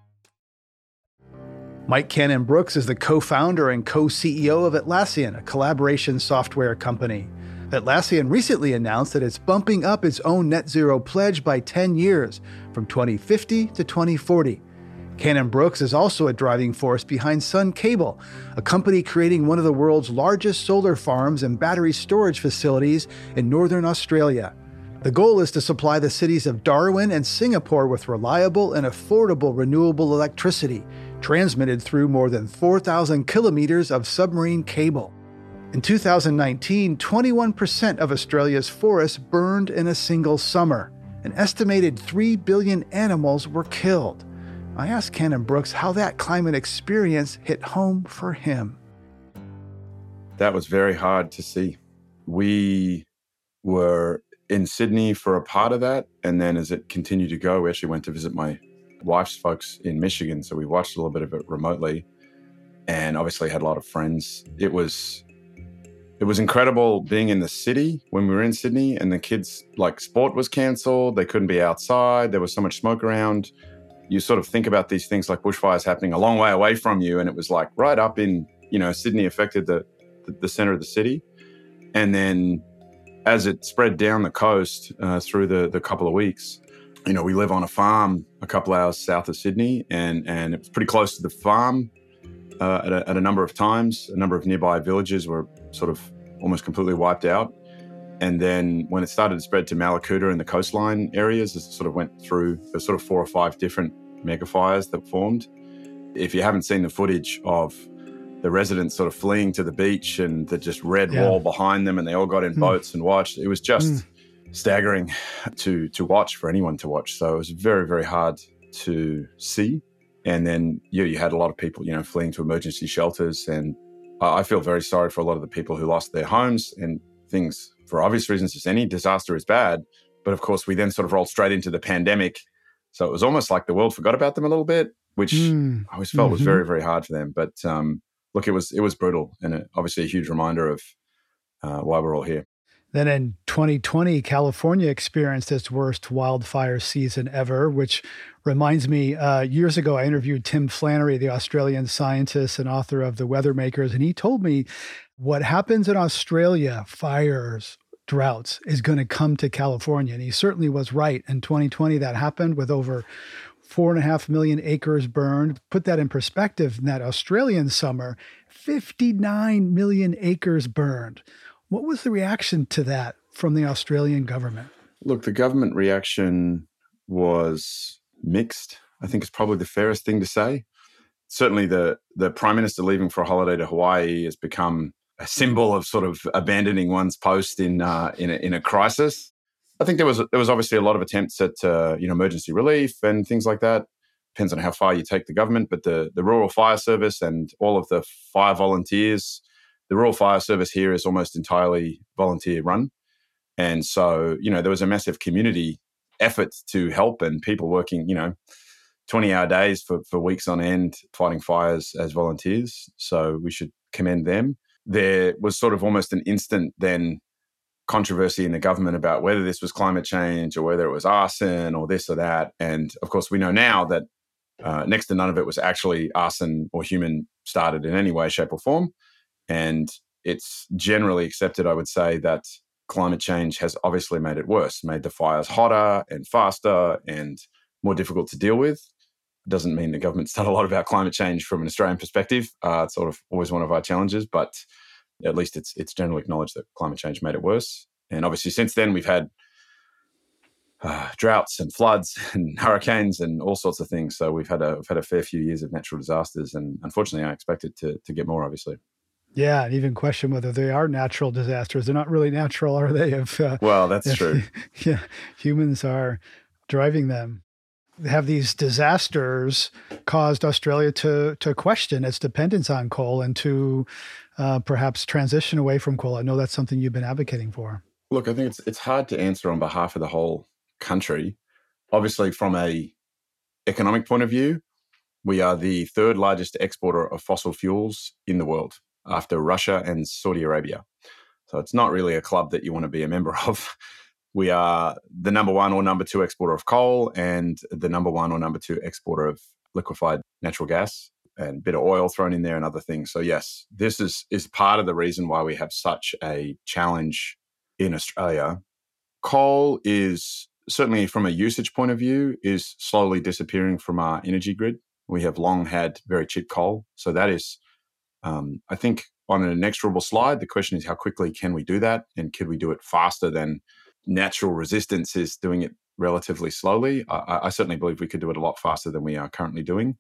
Mike Cannon-Brookes is the co-founder and co-C E O of Atlassian, a collaboration software company. Atlassian recently announced that it's bumping up its own net zero pledge by ten years, from twenty fifty to twenty forty. Cannon-Brookes is also a driving force behind Sun Cable, a company creating one of the world's largest solar farms and battery storage facilities in northern Australia. The goal is to supply the cities of Darwin and Singapore with reliable and affordable renewable electricity, transmitted through more than four thousand kilometers of submarine cable. In two thousand nineteen, twenty-one percent of Australia's forests burned in a single summer. An estimated three billion animals were killed. I asked Cannon-Brookes how that climate experience hit home for him. That was very hard to see. We were in Sydney for a part of that, and then as it continued to go, we actually went to visit my wife's folks in Michigan, so we watched a little bit of it remotely, and obviously had a lot of friends. It was it was incredible being in the city when we were in Sydney, and the kids, like, sport was cancelled, they couldn't be outside, there was so much smoke around. You sort of think about these things like bushfires happening a long way away from you, and it was like right up in, you know, Sydney affected the the, the center of the city. And then as it spread down the coast uh, through the, the couple of weeks, you know, we live on a farm a couple hours south of Sydney, and, and it was pretty close to the farm uh, at, a, at a number of times. A number of nearby villages were sort of almost completely wiped out. And then when it started to spread to Malakuta and the coastline areas, it sort of went through, there's sort of four or five different mega fires that formed. If you haven't seen the footage of the residents sort of fleeing to the beach and the just red yeah. wall behind them, and they all got in mm. boats and watched. It was just mm. staggering to to watch, for anyone to watch. So it was very, very hard to see. And then you, you had a lot of people, you know, fleeing to emergency shelters. And I feel very sorry for a lot of the people who lost their homes and things. For obvious reasons, just any disaster is bad. But of course, we then sort of rolled straight into the pandemic. So it was almost like the world forgot about them a little bit, which mm. I always felt mm-hmm. was very, very hard for them. But um, look, it was it was brutal, and it, obviously a huge reminder of uh, why we're all here. Then in twenty twenty, California experienced its worst wildfire season ever, which reminds me, uh, years ago, I interviewed Tim Flannery, the Australian scientist and author of The Weather Makers, and he told me what happens in Australia, fires, droughts, is going to come to California. And he certainly was right. In twenty twenty, that happened with over four and a half million acres burned. Put that in perspective, in that Australian summer, fifty-nine million acres burned. What was the reaction to that from the Australian government? Look, the government reaction was mixed, I think is probably the fairest thing to say. Certainly the, the Prime Minister leaving for a holiday to Hawaii has become a symbol of sort of abandoning one's post in uh, in, a, in a crisis. I think there was there was obviously a lot of attempts at uh, you know emergency relief and things like that. Depends on how far you take the government, but the, the Rural Fire Service and all of the fire volunteers, the Rural Fire Service here is almost entirely volunteer run. And so, you know, there was a massive community effort to help, and people working, you know, twenty hour days for, for weeks on end, fighting fires as volunteers. So we should commend them. there was sort of almost an instant then controversy in the government about whether this was climate change or whether it was arson or this or that. And of course, we know now that uh, next to none of it was actually arson or human started in any way, shape or form. And it's generally accepted, I would say, that climate change has obviously made it worse, made the fires hotter and faster and more difficult to deal with. It doesn't mean the government's done a lot about climate change from an Australian perspective. Uh, it's sort of always one of our challenges, but at least it's it's generally acknowledged that climate change made it worse. And obviously since then we've had uh, droughts and floods and hurricanes and all sorts of things. So we've had a we've had a fair few years of natural disasters, and unfortunately I expect it to to get more, obviously. Yeah, and even question whether they are natural disasters. They're not really natural, are they? If uh, well, that's if, true. Yeah, humans are driving them. Have these disasters caused Australia to to question its dependence on coal and to uh, perhaps transition away from coal? I know that's something you've been advocating for. Look, I think it's it's hard to answer on behalf of the whole country. Obviously, from a economic point of view, we are the third largest exporter of fossil fuels in the world, after Russia and Saudi Arabia. So it's not really a club that you want to be a member of. We are the number one or number two exporter of coal and the number one or number two exporter of liquefied natural gas and a bit of oil thrown in there and other things. So yes, this is, is part of the reason why we have such a challenge in Australia. Coal is, certainly from a usage point of view, is slowly disappearing from our energy grid. We have long had very cheap coal. So that is, um, I think, on an inexorable slide. The question is, how quickly can we do that? And could we do it faster than natural resistance is doing it relatively slowly? I, I certainly believe we could do it a lot faster than we are currently doing.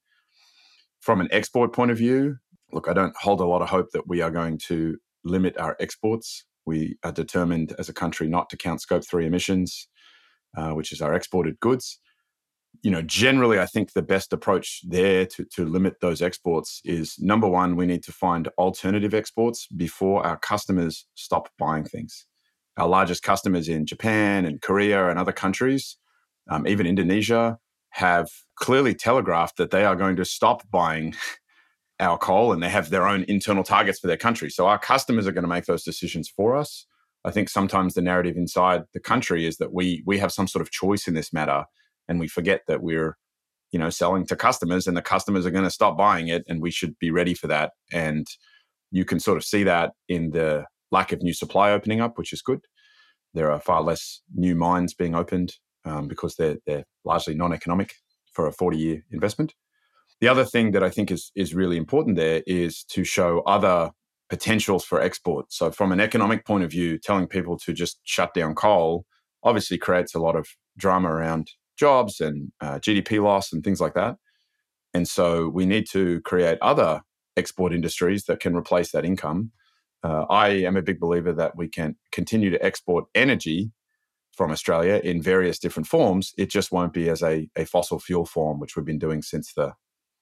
From an export point of view, look, I don't hold a lot of hope that we are going to limit our exports. We are determined as a country not to count scope three emissions, uh, which is our exported goods. You know, generally, I think the best approach there to, to limit those exports is, number one, we need to find alternative exports before our customers stop buying things. Our largest customers in Japan and Korea and other countries, um, even Indonesia, have clearly telegraphed that they are going to stop buying our coal, and they have their own internal targets for their country. So our customers are going to make those decisions for us. I think sometimes the narrative inside the country is that we we have some sort of choice in this matter, and we forget that we're, you know, selling to customers, and the customers are going to stop buying it, and we should be ready for that. And you can sort of see that in the lack of new supply opening up, which is good. There are far less new mines being opened um, because they're they're largely non-economic for a forty-year investment. The other thing that I think is is really important there is to show other potentials for export. So from an economic point of view, telling people to just shut down coal obviously creates a lot of drama around jobs and uh, G D P loss and things like that. And so we need to create other export industries that can replace that income. Uh, I am a big believer that we can continue to export energy from Australia in various different forms. It just won't be as a, a fossil fuel form, which we've been doing since the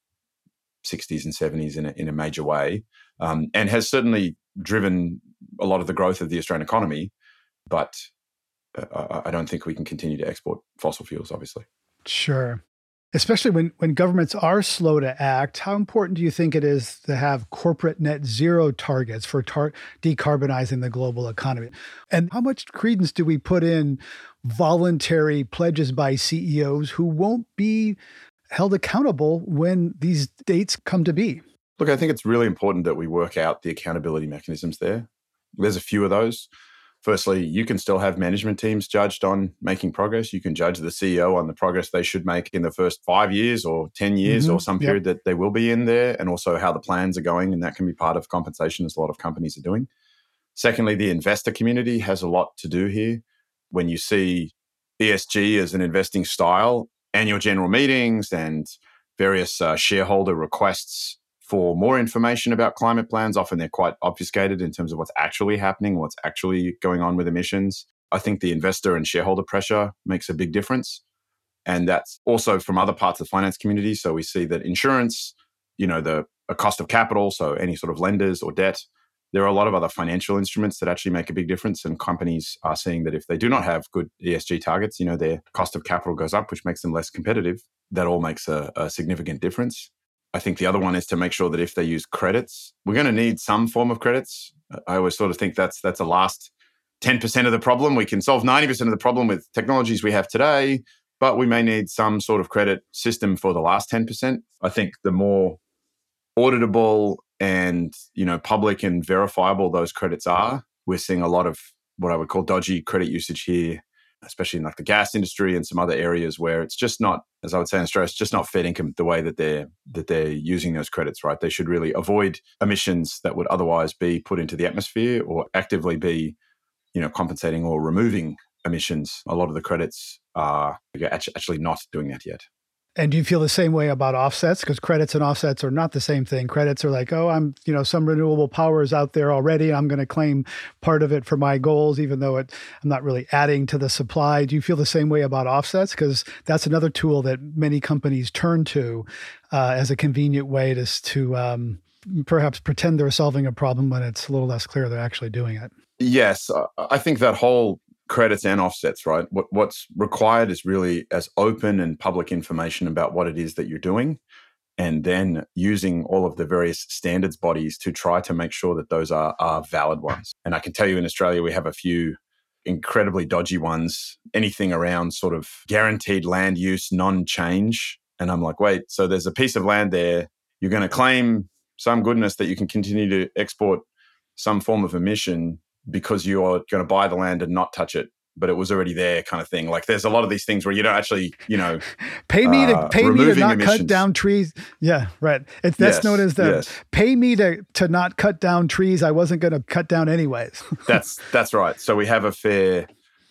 sixties and seventies in a, in a major way, um, and has certainly driven a lot of the growth of the Australian economy. But uh, I don't think we can continue to export fossil fuels, obviously. Sure. Especially when, when governments are slow to act, how important do you think it is to have corporate net zero targets for tar- decarbonizing the global economy? And how much credence do we put in voluntary pledges by C E Os who won't be held accountable when these dates come to be? Look, I think it's really important that we work out the accountability mechanisms there. There's a few of those. Firstly, you can still have management teams judged on making progress. You can judge the C E O on the progress they should make in the first five years or ten years mm-hmm. or some period yep. that they will be in there, and also how the plans are going. And that can be part of compensation, as a lot of companies are doing. Secondly, the investor community has a lot to do here. When you see E S G as an investing style, annual general meetings and various uh, shareholder requests for more information about climate plans, often they're quite obfuscated in terms of what's actually happening, what's actually going on with emissions. I think the investor and shareholder pressure makes a big difference. And that's also from other parts of the finance community. So we see that insurance, you know, the a cost of capital, so any sort of lenders or debt, there are a lot of other financial instruments that actually make a big difference. And companies are seeing that if they do not have good E S G targets, you know, their cost of capital goes up, which makes them less competitive. That all makes a, a significant difference. I think the other one is to make sure that if they use credits, we're going to need some form of credits. I always sort of think that's that's a last ten percent of the problem. We can solve ninety percent of the problem with technologies we have today, but we may need some sort of credit system for the last ten percent. I think the more auditable and, you know, public and verifiable those credits are, we're seeing a lot of what I would call dodgy credit usage here, especially in like the gas industry and some other areas where it's just not, as I would say in Australia, it's just not fed income the way that they're that they're using those credits, right? They should really avoid emissions that would otherwise be put into the atmosphere or actively be, you know, compensating or removing emissions. A lot of the credits are actually not doing that yet. And do you feel the same way about offsets? Because credits and offsets are not the same thing. Credits are like, oh, I'm, you know, some renewable power is out there already. I'm going to claim part of it for my goals, even though it, I'm not really adding to the supply. Do you feel the same way about offsets? Because that's another tool that many companies turn to uh, as a convenient way to, to um, perhaps pretend they're solving a problem when it's a little less clear they're actually doing it. Yes, I think that whole credits and offsets, right? What, what's required is really as open and public information about what it is that you're doing, and then using all of the various standards bodies to try to make sure that those are, are valid ones. And I can tell you in Australia, we have a few incredibly dodgy ones, anything around sort of guaranteed land use, non-change. And I'm like, wait, so there's a piece of land there. You're going to claim some goodness that you can continue to export some form of emission because you're going to buy the land and not touch it, but it was already there, kind of thing. Like there's a lot of these things where you don't actually, you know, pay me to uh, pay me to not emissions. cut down trees. Yeah, right. It's that's yes, known as the yes. pay me to to not cut down trees I wasn't going to cut down anyways. that's that's right. So we have a fair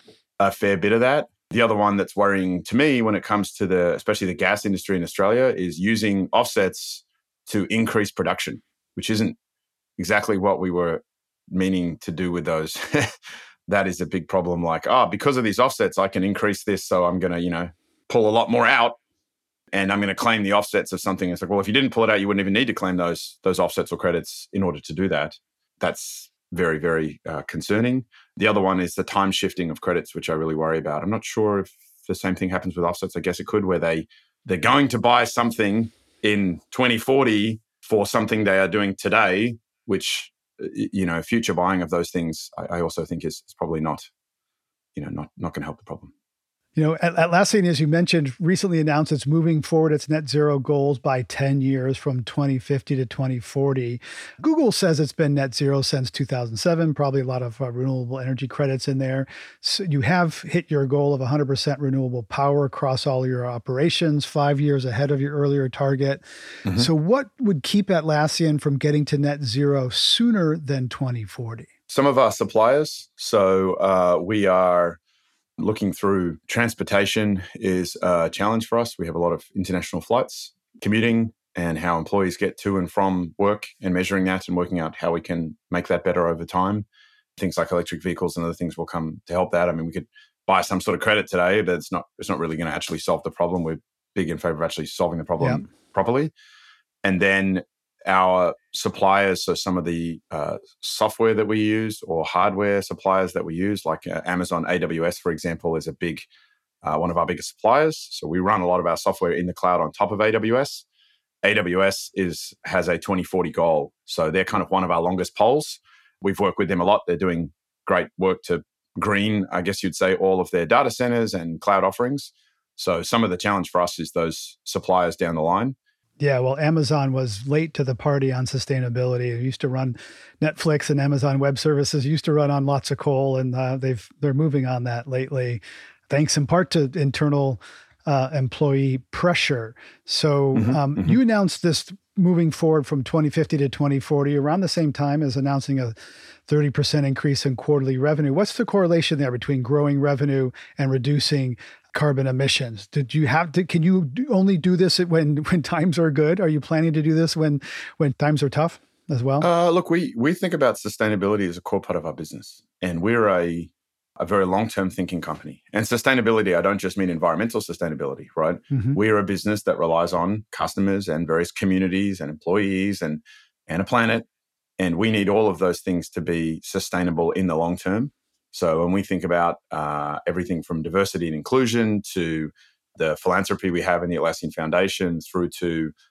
a fair bit of that. The other one that's worrying to me when it comes to the, especially the gas industry in Australia, is using offsets to increase production, which isn't exactly what we were meaning to do with those. That is a big problem. Like, oh, because of these offsets, I can increase this. So I'm going to, you know, pull a lot more out and I'm going to claim the offsets of something. It's like, well, if you didn't pull it out, you wouldn't even need to claim those, those offsets or credits in order to do that. That's very, very uh, concerning. The other one is the time shifting of credits, which I really worry about. I'm not sure if the same thing happens with offsets. I guess it could, where they, they're going to buy something in twenty forty for something they are doing today, which, you know, future buying of those things, I, I also think is, is probably not, you know, not, not going to help the problem. You know, Atlassian, as you mentioned, recently announced it's moving forward its net zero goals by ten years from twenty fifty to twenty forty. Google says it's been net zero since two thousand seven, probably a lot of uh, renewable energy credits in there. So you have hit your goal of one hundred percent renewable power across all your operations, five years ahead of your earlier target. Mm-hmm. So what would keep Atlassian from getting to net zero sooner than twenty forty? Some of our suppliers. So uh, we are looking through transportation is a challenge for us. We have a lot of international flights, commuting, and how employees get to and from work, and measuring that and working out how we can make that better over time. Things like electric vehicles and other things will come to help that. I mean, we could buy some sort of credit today, but it's not it's not really going to actually solve the problem. We're big in favor of actually solving the problem yeah. properly. And then our suppliers, so some of the uh, software that we use or hardware suppliers that we use, like uh, Amazon A W S, for example, is a big, uh, one of our biggest suppliers. So we run a lot of our software in the cloud on top of A W S. A W S is has a twenty forty goal. So they're kind of one of our longest poles. We've worked with them a lot. They're doing great work to green, I guess you'd say, all of their data centers and cloud offerings. So some of the challenge for us is those suppliers down the line. Yeah, well, Amazon was late to the party on sustainability. It used to run Netflix and Amazon Web Services used to run on lots of coal, and uh, they've they're moving on that lately, thanks in part to internal uh, employee pressure. So mm-hmm, um, mm-hmm. you announced this moving forward from twenty fifty to twenty forty around the same time as announcing a thirty percent increase in quarterly revenue. What's the correlation there between growing revenue and reducing carbon emissions? Did you have to, can you only do this when, when times are good? Are you planning to do this when, when times are tough as well? Uh, look, we, we think about sustainability as a core part of our business, and we're a, a very long-term thinking company. And sustainability, I don't just mean environmental sustainability, right? Mm-hmm. We're a business that relies on customers and various communities and employees and, and a planet. And we need all of those things to be sustainable in the long term. So when we think about uh, everything from diversity and inclusion to the philanthropy we have in the Atlassian Foundation through to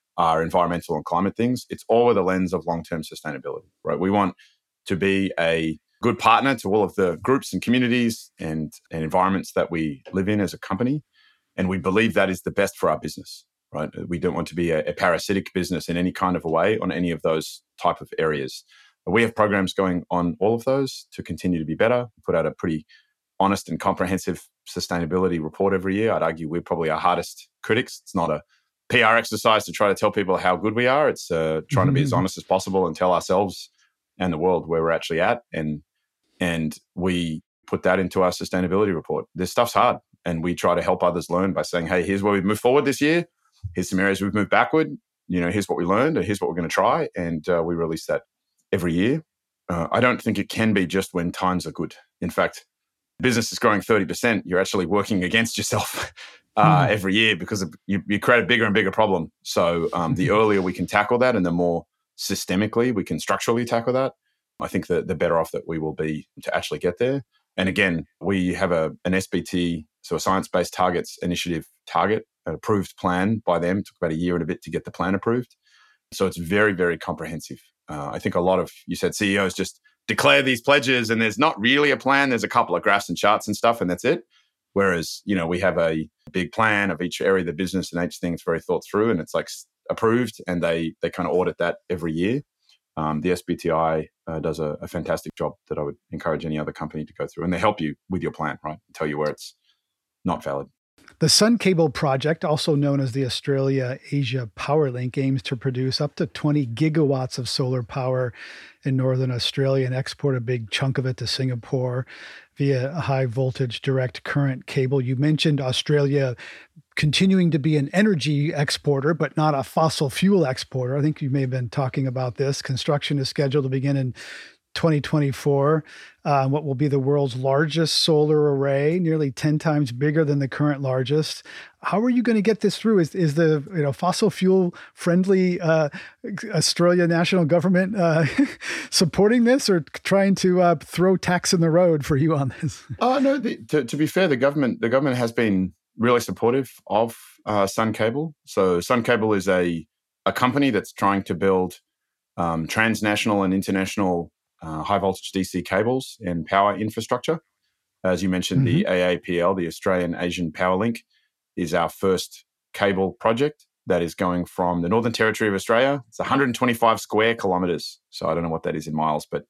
are environmental and climate things. It's all with a lens of long-term sustainability, right? We want to be a good partner to all of the groups and communities and, and environments that we live in as a company. And we believe that is the best for our business, right? We don't want to be a, a parasitic business in any kind of a way on any of those type of areas. We have programs going on all of those to continue to be better. We put out a pretty honest and comprehensive sustainability report every year. I'd argue we're probably our hardest critics. It's not a P R exercise to try to tell people how good we are. It's uh, trying mm-hmm. to be as honest as possible and tell ourselves and the world where we're actually at. And and we put that into our sustainability report. This stuff's hard. And we try to help others learn by saying, hey, here's where we've moved forward this year. Here's some areas we've moved backward. You know, here's what we learned and here's what we're going to try. And uh, we release that every year. Uh, I don't think it can be just when times are good. In fact, business is growing thirty percent. You're actually working against yourself uh, mm. every year because of, you, you create a bigger and bigger problem. So um, the earlier we can tackle that and the more systemically we can structurally tackle that, I think that the better off that we will be to actually get there. And again, we have a an S B T, so a Science-Based Targets Initiative target, an approved plan by them. It took about a year and a bit to get the plan approved. So it's very, very comprehensive. Uh, I think a lot of, you said C E Os just declare these pledges and there's not really a plan. There's a couple of graphs and charts and stuff and that's it. Whereas, you know, we have a big plan of each area of the business and each thing's very thought through and it's like approved and they they kind of audit that every year. Um, the S B T I uh, does a, a fantastic job that I would encourage any other company to go through. And they help you with your plan, right? Tell you where it's not valid. The Sun Cable project, also known as the Australia-Asia Powerlink, aims to produce up to twenty gigawatts of solar power in northern Australia and export a big chunk of it to Singapore via a high voltage direct current cable. You mentioned Australia continuing to be an energy exporter, but not a fossil fuel exporter. I think you may have been talking about this. Construction is scheduled to begin in twenty twenty-four, uh, what will be the world's largest solar array, nearly ten times bigger than the current largest. How are you going to get this through? Is is the you know fossil fuel friendly uh, Australia national government uh, supporting this, or trying to uh, throw tax in the road for you on this? Oh no. The, to, to be fair, the government the government has been really supportive of uh, Sun Cable. So Sun Cable is a a company that's trying to build um, transnational and international Uh, high voltage D C cables and power infrastructure. As you mentioned, mm-hmm. the A A P L, the Australian Asian Power Link, is our first cable project that is going from the Northern Territory of Australia. It's one hundred twenty-five square kilometres. So I don't know what that is in miles, but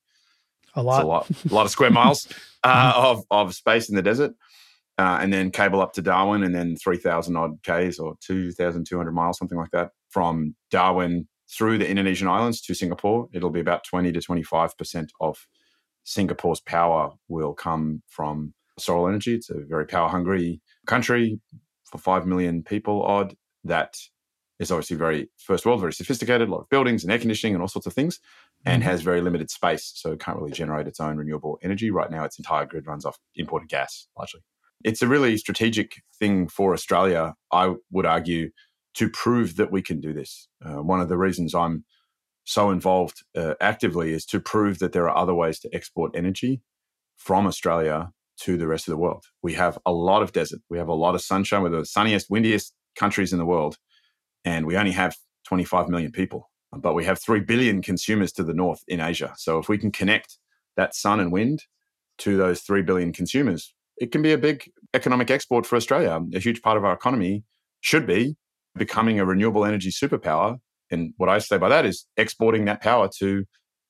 a lot, it's a lot, a lot of square miles uh, of, of space in the desert. Uh, and then cable up to Darwin and then three thousand odd Ks or two thousand two hundred miles, something like that, from Darwin through the Indonesian islands to Singapore. It'll be about twenty to twenty-five percent of Singapore's power will come from solar energy. It's a very power-hungry country for five million people odd that is obviously very first world, very sophisticated, a lot of buildings and air conditioning and all sorts of things, and has very limited space, so it can't really generate its own renewable energy. Right now, its entire grid runs off imported gas, largely. It's a really strategic thing for Australia, I would argue, to prove that we can do this. Uh, one of the reasons I'm so involved uh, actively is to prove that there are other ways to export energy from Australia to the rest of the world. We have a lot of desert. We have a lot of sunshine. We're the sunniest, windiest countries in the world. And we only have twenty-five million people. But we have three billion consumers to the north in Asia. So if we can connect that sun and wind to those three billion consumers, it can be a big economic export for Australia. A huge part of our economy should be becoming a renewable energy superpower. And what I say by that is exporting that power to,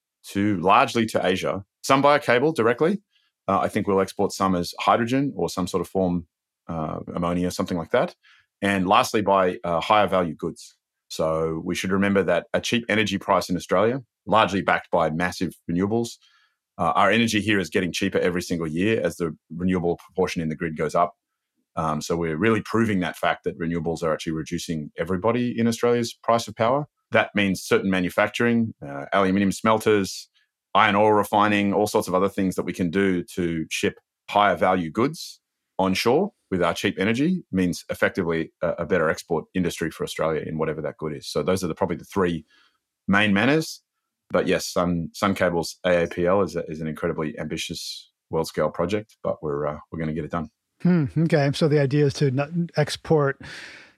to largely to Asia. Some via cable directly. Uh, I think we'll export some as hydrogen or some sort of form, uh, ammonia, something like that. And lastly, by uh, higher value goods. So we should remember that a cheap energy price in Australia, largely backed by massive renewables, uh, our energy here is getting cheaper every single year as the renewable proportion in the grid goes up. Um, so we're really proving that fact that renewables are actually reducing everybody in Australia's price of power. That means certain manufacturing, uh, aluminium smelters, iron ore refining, all sorts of other things that we can do to ship higher value goods onshore with our cheap energy means effectively a, a better export industry for Australia in whatever that good is. So those are the, probably the three main manners. But yes, Sun, Sun Cable's A A P L is, a, is an incredibly ambitious world-scale project, but we're uh, we're going to get it done. Hmm, okay, so the idea is to not export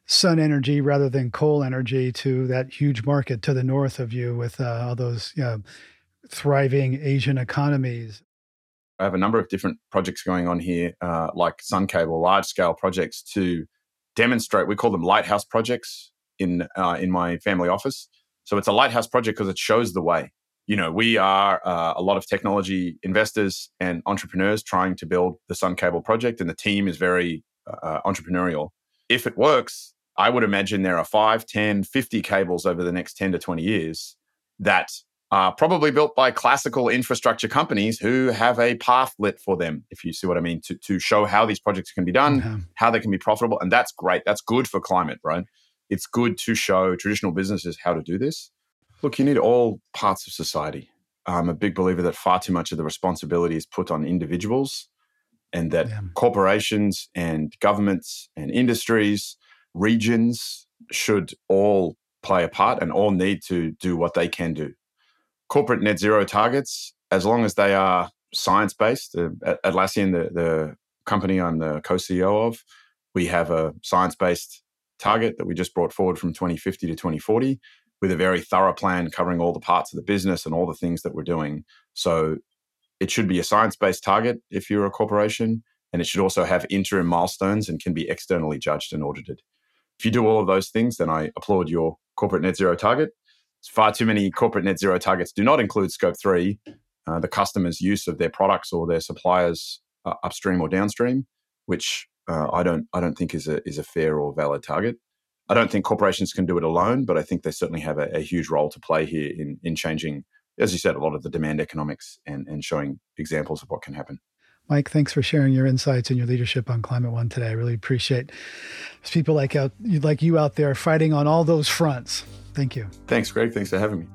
sun energy rather than coal energy to that huge market to the north of you with uh, all those you know, thriving Asian economies. I have a number of different projects going on here, uh, like SunCable, large-scale projects to demonstrate. We call them lighthouse projects in uh, in my family office. So it's a lighthouse project because it shows the way. You know, we are uh, a lot of technology investors and entrepreneurs trying to build the SunCable project, and the team is very uh, entrepreneurial. If it works, I would imagine there are five, ten, fifty cables over the next ten to twenty years that are probably built by classical infrastructure companies who have a path lit for them, if you see what I mean, to, to show how these projects can be done, mm-hmm. how they can be profitable. And that's great. That's good for climate, right? It's good to show traditional businesses how to do this. Look, you need all parts of society. I'm a big believer that far too much of the responsibility is put on individuals, and that yeah. corporations and governments and industries, regions should all play a part and all need to do what they can do. Corporate net zero targets, as long as they are science-based, uh, Atlassian, the, the company I'm the co-C E O of, we have a science-based target that we just brought forward from twenty fifty to twenty forty with a very thorough plan covering all the parts of the business and all the things that we're doing. So it should be a science-based target if you're a corporation, and it should also have interim milestones and can be externally judged and audited. If you do all of those things, then I applaud your corporate net zero target. Far too many corporate net zero targets do not include scope three, uh, the customer's use of their products or their suppliers uh, upstream or downstream, which uh, I don't I don't think is a is a fair or valid target. I don't think corporations can do it alone, but I think they certainly have a, a huge role to play here in in changing, as you said, a lot of the demand economics and, and showing examples of what can happen. Mike, thanks for sharing your insights and your leadership on Climate One today. I really appreciate there's people like out like you out there fighting on all those fronts. Thank you. Thanks, Greg. Thanks for having me.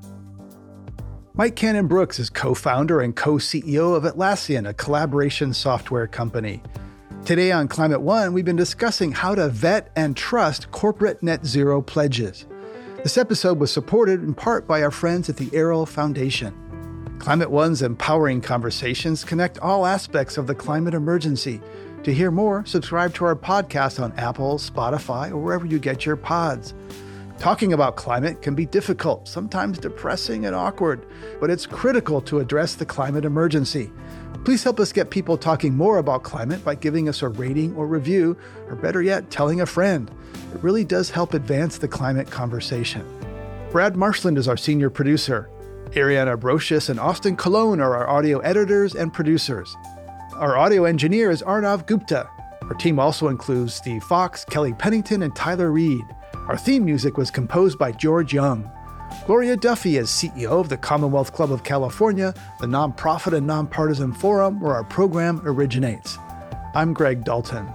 Mike Cannon-Brookes is co-founder and co-C E O of Atlassian, a collaboration software company. Today on Climate One, we've been discussing how to vet and trust corporate net zero pledges. This episode was supported in part by our friends at the Arrow Foundation. Climate One's empowering conversations connect all aspects of the climate emergency. To hear more, subscribe to our podcast on Apple, Spotify, or wherever you get your pods. Talking about climate can be difficult, sometimes depressing and awkward, but it's critical to address the climate emergency. Please help us get people talking more about climate by giving us a rating or review, or better yet, telling a friend. It really does help advance the climate conversation. Brad Marshland is our senior producer. Ariana Brocious and Austin Colon are our audio editors and producers. Our audio engineer is Arnav Gupta. Our team also includes Steve Fox, Kelly Pennington, and Tyler Reed. Our theme music was composed by George Young. Gloria Duffy is C E O of the Commonwealth Club of California, the nonprofit and nonpartisan forum where our program originates. I'm Greg Dalton.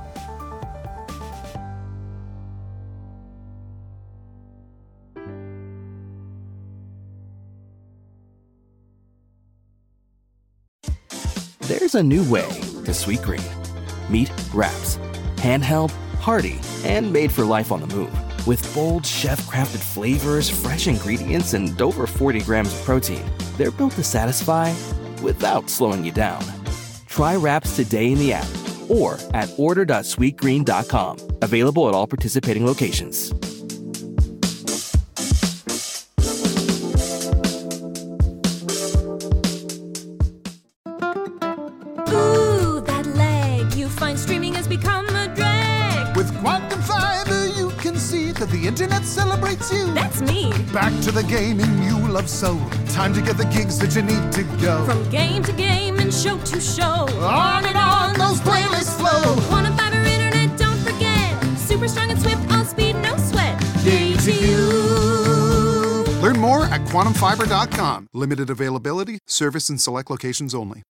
There's a new way to Sweet Green. Meet Wraps. Handheld, hearty, and made for life on the move. With bold, chef-crafted flavors, fresh ingredients, and over forty grams of protein, they're built to satisfy without slowing you down. Try Wraps today in the app or at order dot sweet green dot com. Available at all participating locations. Ooh, that lag you find streaming has become a drag. With Quantum Fiber, you can see that the internet celebrates you. That's me. Back to the gaming you love so. Time to get the gigs that you need to go. From game to game and show to show. On and on those playlists flow. Quantum Fiber internet, don't forget. Super strong and swift, all speed, no sweat. Yay to you. Learn more at quantum fiber dot com. Limited availability, service in select locations only.